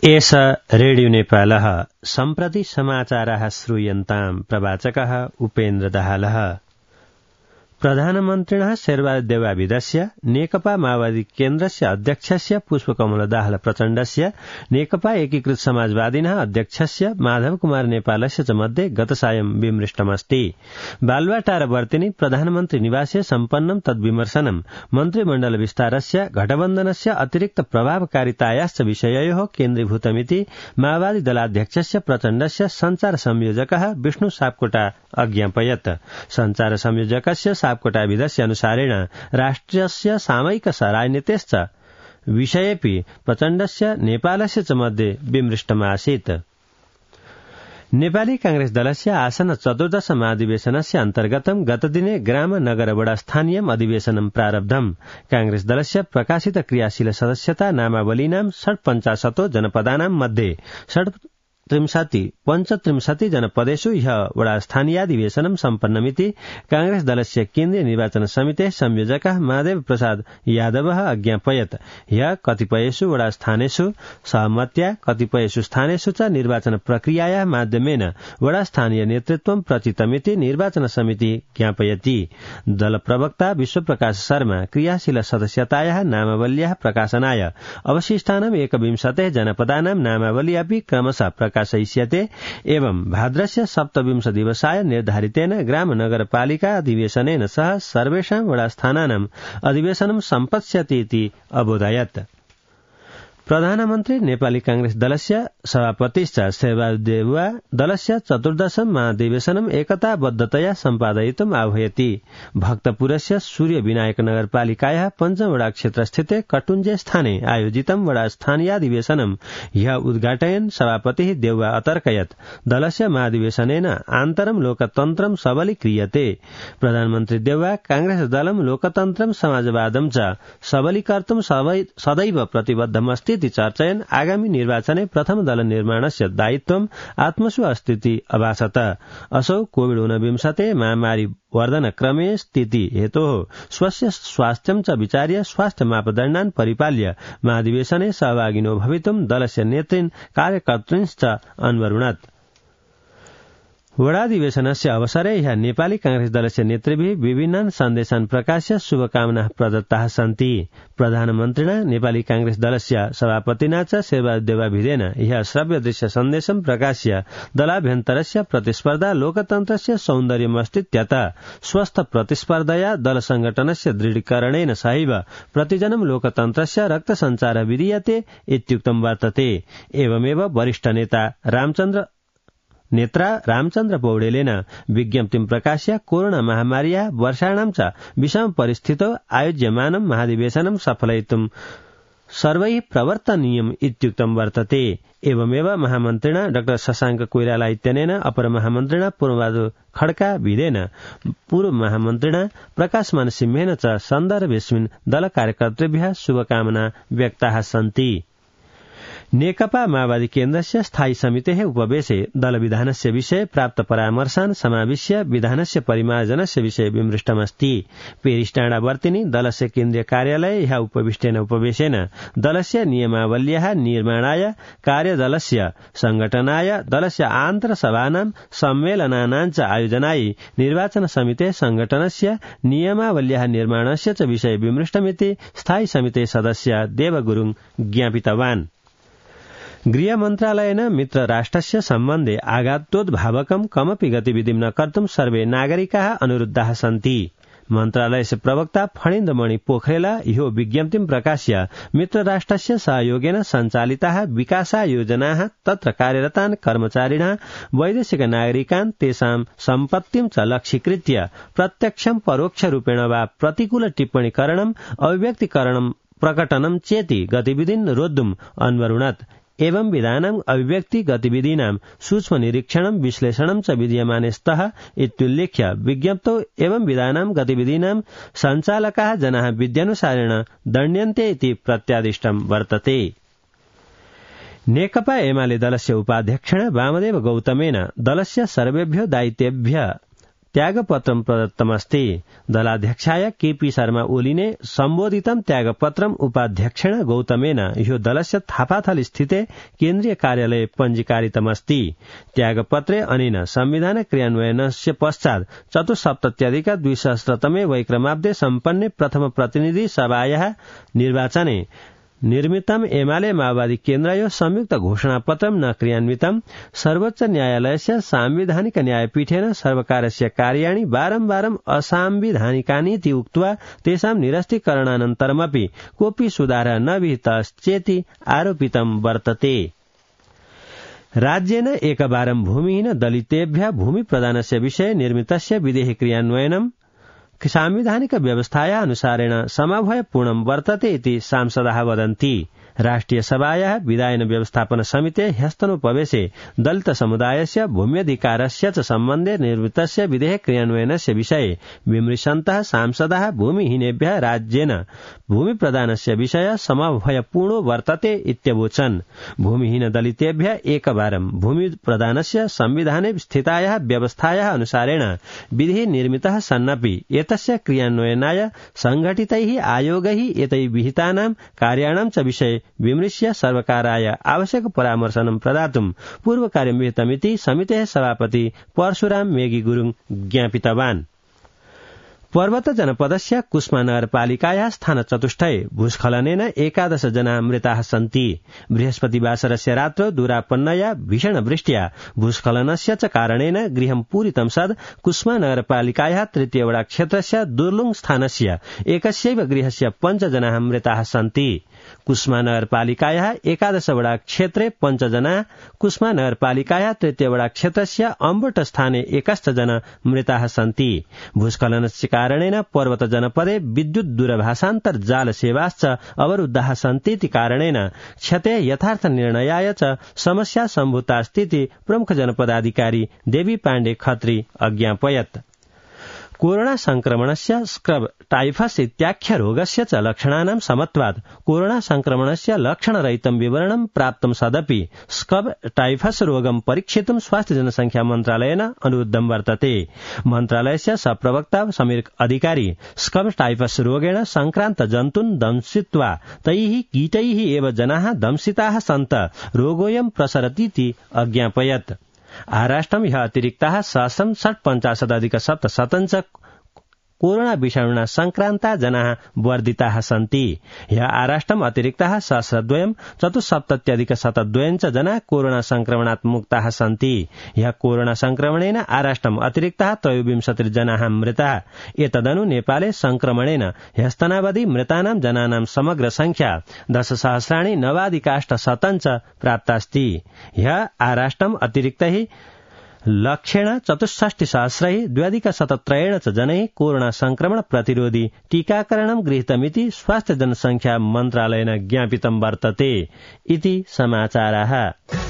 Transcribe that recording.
एष रेडियो नेपालः सम्प्रति समाचाराः श्रूयन्ताम् प्रवाचकः उपेन्द्र दाहालः। प्रधानमन्त्रिणः शेरबहादुर देउवाविदस्य नेकपा माओवादी केन्द्रस्य अध्यक्षस्य पुष्पकमल दाहाल प्रचण्डस्य नेकपा एकीकृत समाजवादिनः अध्यक्षस्य माधव कुमार नेपालस्य च मध्ये गतसायं विमृष्टमस्ति। बालुवाटारवर्तिनि प्रधानमन्त्री निवासे सम्पन्नं तद्विमर्शनं मन्त्रिमण्डल विस्तारस्य घटबन्धनस्य अतिरिक्त प्रभावकारितायाश्च विषययोः केन्द्रीभूतमिति माओवादी दलाध्यक्षस्य प्रचण्डस्य सञ्चार संयोजकः विष्णु सापकोटा अज्ञापयत्। सञ्चार संयोजकस्य सापकोटाविदस्य अनुसारेण राष्ट्रस्य सामयिक राजनीतेश्च विषयेऽपि प्रचण्डस्य नेपालस्य च मध्ये विमृष्टमासीत्। नेपाली कांग्रेस दलस्य आसन 14 महाधिवेशनस्य अन्तर्गतं गतदिने ग्राम नगर वडा स्थानीयम् अधिवेशनं प्रारब्धम्। कांग्रेस दलस्य प्रकाशित क्रियाशील सदस्यता नामावलीनां 55 जनपदानां मध्ये 35 जनपदेषु ह्य वडा स्थानीयाधिवेशनं सम्पन्नमिति कांग्रेस दलस्य केन्द्रीय निर्वाचन समितेः संयोजकः महादेव प्रसाद यादवः अज्ञापयत्। ह्य कतिपयेषु वडा स्थानेषु सहमत्या कतिपयेषु स्थानेषु च निर्वाचन प्रक्रियायाः माध्यमेन वडा स्थानीय नेतृत्वं प्रचितमिति निर्वाचन समिति ज्ञापयति। दल प्रवक्ता विश्वप्रकाश शर्मा क्रियाशील सदस्यतायाः नामावल्याः प्रकाशनाय अवशिष्टानां 21 जनपदानां नामावली अपि क्रमशः प्रकाशयिष्यते एवं भाद्रस्य 27 दिवसाय निर्धारितेन ग्राम नगरपालिका अधिवेशनेन सह सर्वेषां वडास्थानानाम् अधिवेशनं सम्पत्स्यति इति अबोधयत्। प्रधानमन्त्री नेपाली कांग्रेस दलस्य सभापतिश्च शेरबहादुर देउवा दलस्य 14 महाधिवेशनम् एकताबद्धतया सम्पादयितुम् आह्वयति। भक्तपुरस्य सूर्य विनायक नगरपालिकायाः 5 वडा क्षेत्रस्थिते कटुञ्जे स्थाने आयोजितं वडा स्थानीयाधिवेशनं ह्य उद्घाटयन् सभापतिः देउवा अतर्कयत् दलस्य महाधिवेशनेन आन्तरं लोकतन्त्रं सबलीक्रियते। प्रधानमन्त्री देउवा कांग्रेस दलं लोकतन्त्रं समाजवादं च सबलीकर्तुं सदैव प्रतिबद्धमस्ति चर्चयन् आगामी निर्वाचने प्रथम दल निर्माणस्य दायित्वम् आत्मसु अस्तीति अभासत। असौ कोविड-19 महामारी वर्धन क्रमे स्थिति हेतोः स्वस्य स्वास्थ्यं च विचार्य स्वास्थ्य मापदण्डान् परिपाल्य महाधिवेशने सहभागिनो भवितुं दलस्य नेतृन् कार्यकर्तृंश्च अन्वरुणत्। वडाधिवेशनस्य अवसरे ह्यः नेपाली कांग्रेस दलस्य नेतृभिः विभिन्नान् सन्देशान् प्रकाश्य शुभकामनाः प्रदत्ताः सन्ति। प्रधानमन्त्रिणा नेपाली कांग्रेस दलस्य सभापतिना च शेरबहादुर देउवाविदेन ह्यः श्रव्य दृश्य सन्देशं प्रकाश्य दलाभ्यन्तरस्य प्रतिस्पर्धा लोकतन्त्रस्य सौन्दर्यमस्तीत्यत स्वस्थ प्रतिस्पर्धया दल संगठनस्य दृढीकरणेन सहैव प्रतिजनं लोकतन्त्रस्य रक्तसञ्चारः विधीयते इत्युक्तं वर्तते। एवमेव वरिष्ठ नेत्रा रामचन्द्र पौडेलेन विज्ञप्तिं प्रकाश्य कोरोना महामार्याः वर्षाणां च विषम परिस्थितौ आयोज्यमानं महाधिवेशनं सफलयितुं सर्वैः प्रवर्तनीयम् इत्युक्तं वर्तते। एवमेव महामन्त्रिणा डॉ शशांक कोइराला इत्यनेन अपर महामन्त्रिणा पूर्णबहादुर खड्का विदेन पूर्व महामन्त्रिणा प्रकाशमान सिंहेन च सन्दर्भेऽस्मिन् दल कार्यकर्तृभ्यः शुभकामना व्यक्ताः सन्ति। नेकपा माओवादी केन्द्रस्य स्थायी समितेः उपवेशे दलविधानस्य विषये प्राप्त परामर्शान् समाविश्य विधानस्य परिमार्जनस्य विषये विमृष्टमस्ति। पेरिसटाडावर्तिनि दलस्य केन्द्रीय कार्यालये ह्यः उपविष्टेन उपवेशेन दलस्य नियमावल्याः निर्माणाय कार्यदलस्य संगठनाय दलस्य आन्तरसभानां सम्मेलनानां च आयोजनाय निर्वाचन समितेः संगठनस्य नियमावल्याः निर्माणस्य च विषये विमृष्टमिति स्थायी समितेः सदस्य देवगुरुङ ज्ञापितवान्। गृह मन्त्रालयेन मित्र राष्ट्रस्य सम्बन्धे आघातोद्भावकं कमपि गतिविधिं न कर्तुं सर्वे नागरिकाः अनुरुद्धाः सन्ति। मन्त्रालयस्य प्रवक्ता फणीन्द्रमणि पोखरेल ह्यो विज्ञप्तिं प्रकाश्य मित्र राष्ट्रस्य सहयोगेन सञ्चालिताः विकासयोजनाः तत्र कार्यरतान् कर्मचारिणः वैदेशिक नागरिकान् तेषां सम्पत्तिं च लक्ष्यीकृत्य प्रत्यक्षं परोक्षरूपेण वा प्रतिकूल टिप्पणीकरणम् अभिव्यक्तिकरणं प्रकटनं चेति गतिविधिन् रोद्धुम् अन्वरुणत्। एवं विधानां अभिव्यक्ति गतिविधीनां सूक्ष्म निरीक्षणं विश्लेषणं च विधीयमाने स्तः इत्युल्लेख्य विज्ञप्तौ एवं विधानां गतिविधीनां सञ्चालकाः जनाः विद्यानुसारेण दण्ड्यन्ते इति प्रत्यादिष्टं वर्तते। नेकपा एमाले दलस्य उपाध्यक्षेण वामदेव गौतमेन दलस्य सर्वेभ्यो दायित्वेभ्यः त्यागपत्रं प्रदत्तमस्ति। दलाध्यक्षाय केपी शर्मा ओलीने सम्बोधितं त्यागपत्रम् उपाध्यक्षेण गौतमेन ह्यो दलस्य थापाथल स्थिते केन्द्रीय कार्यालये पञ्जीकारितमस्ति। त्यागपत्रे अनेन संविधान क्रियान्वयनस्य पश्चात् चतुस्सप्तत्यधिक-द्विसहस्रतमे वैक्रमाब्दे सम्पन्ने प्रथम प्रतिनिधि सभायाः निर्वाचने निर्मितम् एमाले माओवादी केन्द्रयो संयुक्त घोषणापत्रं न क्रियान्वितम्। सर्वोच्च न्यायालयस्य सांविधानिक न्यायपीठेन सर्वकारस्य कार्याणि बारम्बारम् असांविधानिकानीति उक्त्वा तेषां निरस्तीकरणानन्तरमपि कोऽपि सुधारः न विहितश्चेति आरोपितं वर्तते। राज्येन एकवारं भूमिहीन दलितेभ्यः भूमि प्रदानस्य विषये निर्मितस्य विधेः क्रियान्वयनम् सांविधानिक व्यवस्थाया अनुसारेण समभयपूर्णं वर्तते इति सांसदाः वदन्ति। राष्ट्रिय सभायाः विधायन व्यवस्थापन समिते ह्यस्तनोपवेशे दलित समुदायस्य भूम्यधिकारस्य च सम्बन्धे निर्मितस्य विधेः क्रियान्वयनस्य विषये विमृशन्तः सांसदाः भूमिहीनेभ्यः राज्येन भूमि प्रदानस्य विषय समभयपूर्णो वर्तते इत्यवोचन्। भूमिहीन दलितेभ्यः एकवारं भूमि प्रदानस्य संविधाने स्थितायाः व्यवस्थायाः अनुसारेण विधिः निर्मितः सन्नपि एतस्य क्रियान्वयनाय संघटितैः आयोगैः एतैः विहितानां कार्याणां च विषये विमृश्य सर्वकाराय आवश्यक परामर्शनं प्रदातुं पूर्वकार्यं विहितमिति समितेः सभापति परशुराम मेगी गुरुङ ज्ञापितवान्। पर्वत जनपदस्य कुस्मा नगरपालिकायाः स्थानचतुष्टये भूस्खलनेन 11 जनाः मृताः सन्ति। बृहस्पतिवासरस्य रात्रौ दूरापन्नया भीषणवृष्ट्या भूस्खलनस्य च कारणेन गृहं पूरितं सद् कुस्मा नगरपालिकायाः तृतीय वडा क्षेत्रस्य दुर्लुङ स्थानस्य एकस्यैव गृहस्य 5 जनाः मृताः सन्ति। कुस्मा नगरपालिकायाः 11 वडा क्षेत्रे 5 जनाः, कुस्मा नगरपालिकायाः तृतीय वडा क्षेत्रस्य अम्बोट स्थाने 21 जना मृताः सन्ति। भूस्खलनस्य कारणेन पर्वत जनपदे विद्युत दूरभाषान्तर् जाल सेवाश्च अवरुद्धाः सन्तीति कारणेन क्षते यथार्थ निर्णयाय च समस्या सम्भूतास्तीति प्रमुख जनपदाधिकारी देवी पाण्डे खत्री अज्ञापयत्। कोरोना संक्रमणस्य स्क्रब टाइफस इत्याख्य रोगस्य च लक्षणानां समत्वात् कोरोना संक्रमणस्य लक्षणरहितं विवरणं प्राप्तं सदपि स्क्रब टाइफस रोगं परीक्षितुं स्वास्थ्य जनसंख्या मन्त्रालयेन अनुरोधं वर्तते। मन्त्रालयस्य सप्रवक्ता समीर अधिकारी स्क्रब टाइफस रोगेण संक्रान्त जन्तून् दंशित्वा तैः कीटैः एव जनाः दंशिताः सन्त रोगोऽयं प्रसरतीति अज्ञापयत्। आराष्ट्रं ह्यः अतिरिक्ताः 650 च कोरोना विषाणुना संक्रान्ता जनाः वर्धिताः सन्ति। ह्यः आराष्ट्रम् अतिरिक्ताः 174,772 च जनाः कोरोना संक्रमणात् मुक्ताः सन्ति। ह्यः कोरोना संक्रमणेन आराष्ट्रम् अतिरिक्ताः 23 जनाः मृताः। एतदनु नेपाले संक्रमणेन ह्यस्तनावधि मृतानां जनानां समग्र संख्या 10,998 च प्राप्तास्ति। ह्यः आराष्ट्रम् अतिरिक्तैः लक्षेण 64,273 च जनैः कोरोना संक्रमण प्रतिरोधी टीकाकरणं गृहीतमिति स्वास्थ्य जनसंख्या मन्त्रालयेन ज्ञापितं वर्तते। इति समाचाराः।